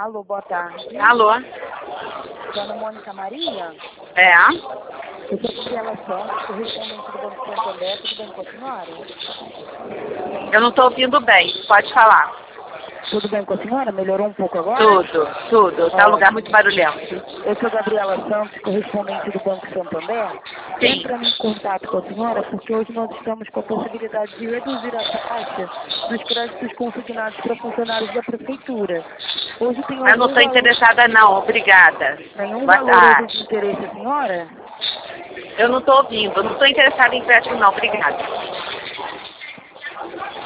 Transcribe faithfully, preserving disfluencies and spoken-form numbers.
Alô, boa tarde. Alô? Dona Mônica Maria? É? Eu sou Gabriela Santos, correspondente do Banco Santander. Tudo bem com a senhora? Eu não estou ouvindo bem. Pode falar. Tudo bem com a senhora? Melhorou um pouco agora? Tudo, tudo. Tá um lugar Ótimo. muito barulhento. Eu sou Gabriela Santos, correspondente do Banco Santander. Sim. Entrando em contato com a senhora porque hoje nós estamos com a possibilidade de reduzir a taxa dos créditos consignados para funcionários da Prefeitura. Hoje tem Eu não algum estou valor, interessada não, obrigada. nenhum Boa valor hoje de tarde. interesse, senhora? Eu não estou ouvindo, eu não estou interessada em empréstimo não, obrigada.